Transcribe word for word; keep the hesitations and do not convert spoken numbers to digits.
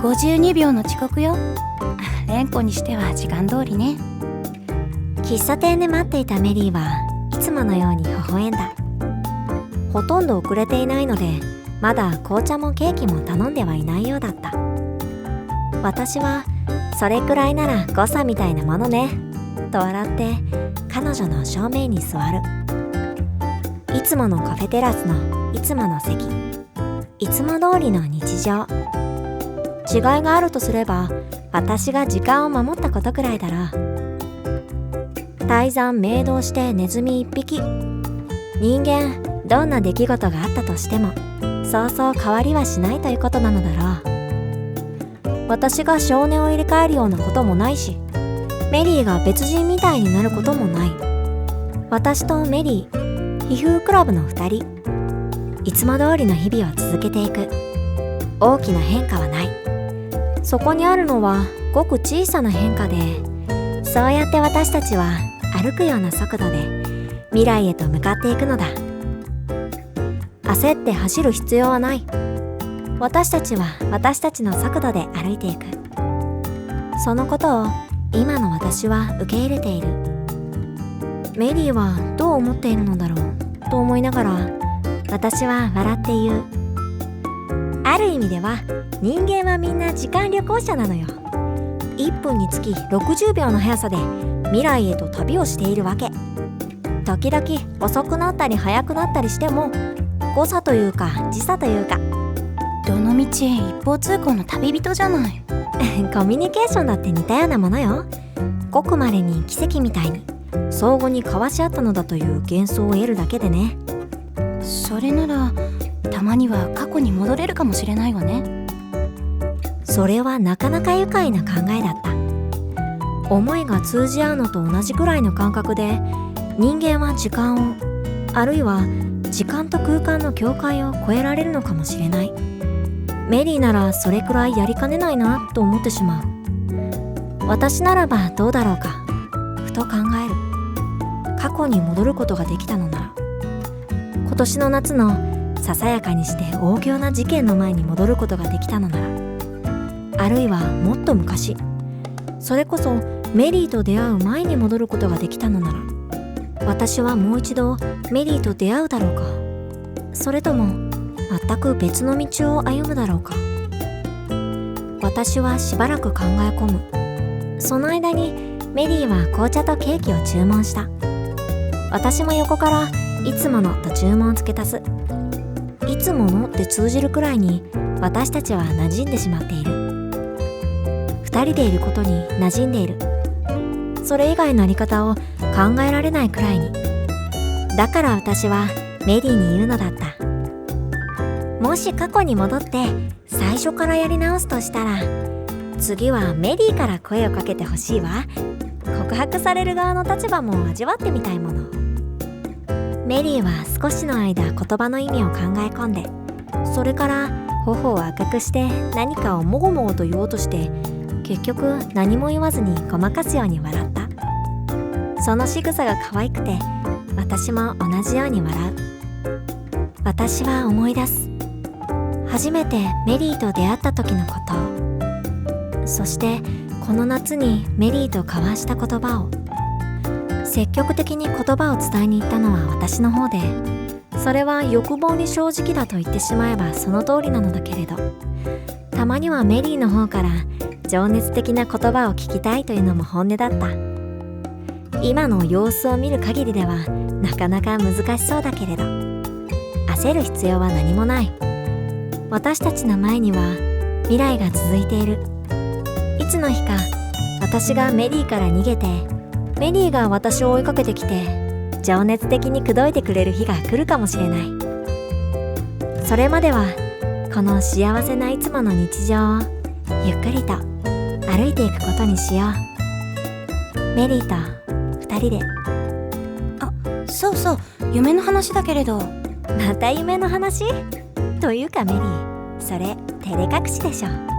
ごじゅうにびょうの遅刻よ。蓮子にしては時間通りね。 喫茶店で待っていたメリーはいつものように微笑んだ。ほとんど遅れていないので、まだ紅茶もケーキも頼んではいないようだった。私はそれくらいなら誤差みたいなものねと笑って彼女の正面に座る。いつものカフェテラスのいつもの席、いつも通りの日常。違いがあるとすれば、私が時間を守ったことくらいだろう。大山明堂してネズミ一匹。人間どんな出来事があったとしてもそうそう変わりはしないということなのだろう。私が少年を入れ替えるようなこともないし、メリーが別人みたいになることもない。私とメリー、皮膚クラブの二人、いつも通りの日々を続けていく。大きな変化はない。そこにあるのはごく小さな変化で、そうやって私たちは歩くような速度で未来へと向かっていくのだ。焦って走る必要はない。私たちは私たちの速度で歩いていく。そのことを今の私は受け入れている。メリーはどう思っているのだろうと思いながら、私は笑って言う。ある意味では人間はみんな時間旅行者なのよ。いっぷんにつきろくじゅうびょうの速さで未来へと旅をしているわけ。時々遅くなったり速くなったりしても、誤差というか時差というか、 どのみち一方通行の旅人じゃない。 コミュニケーションだって似たようなものよ。ごくまれに奇跡みたいに相互に交わし合ったのだという幻想を得るだけでね。 それならたまには過去に戻れるかもしれないわね。 それはなかなか愉快な考えだった。思いが通じ合うのと同じくらいの感覚で、人間は時間を、あるいは時間と空間の境界を越えられるのかもしれない。メリーならそれくらいやりかねないなと思ってしまう。私ならばどうだろうか、ふと考える。過去に戻ることができたのなら、今年の夏のささやかにして大仰な事件の前に戻ることができたのなら、あるいはもっと昔、それこそメリーと出会う前に戻ることができたのなら、私はもう一度メリーと出会うだろうか、それとも全く別の道を歩むだろうか。私はしばらく考え込む。その間にメリーは紅茶とケーキを注文した。私も横からいつものと注文を付け足す。いつものって通じるくらいに私たちは馴染んでしまっている。二人でいることに馴染んでいる。それ以外のあり方を考えられないくらいに。だから私はメリーに言うのだった。もし過去に戻って最初からやり直すとしたら、次はメリーから声をかけてほしいわ。告白される側の立場も味わってみたいもの。メリーは少しの間言葉の意味を考え込んで、それから頬を赤くして何かをもごもごと言おうとして、結局何も言わずにごまかすように笑った。その仕草が可愛くて、私も同じように笑う。私は思い出す。初めてメリーと出会った時のこと。そしてこの夏にメリーと交わした言葉を。積極的に言葉を伝えに行ったのは私の方で、それは欲望に正直だと言ってしまえばその通りなのだけれど、たまにはメリーの方から情熱的な言葉を聞きたいというのも本音だった。今の様子を見る限りではなかなか難しそうだけれど、焦る必要は何もない。私たちの前には未来が続いている。いつの日か私がメリーから逃げて、メリーが私を追いかけてきて、情熱的に口説いてくれる日が来るかもしれない。それまではこの幸せないつもの日常をゆっくりと歩いていくことにしよう。メリーと二人で。 あ、そうそう、夢の話だけれど。 また夢の話？というかメリー、それ照れ隠しでしょ。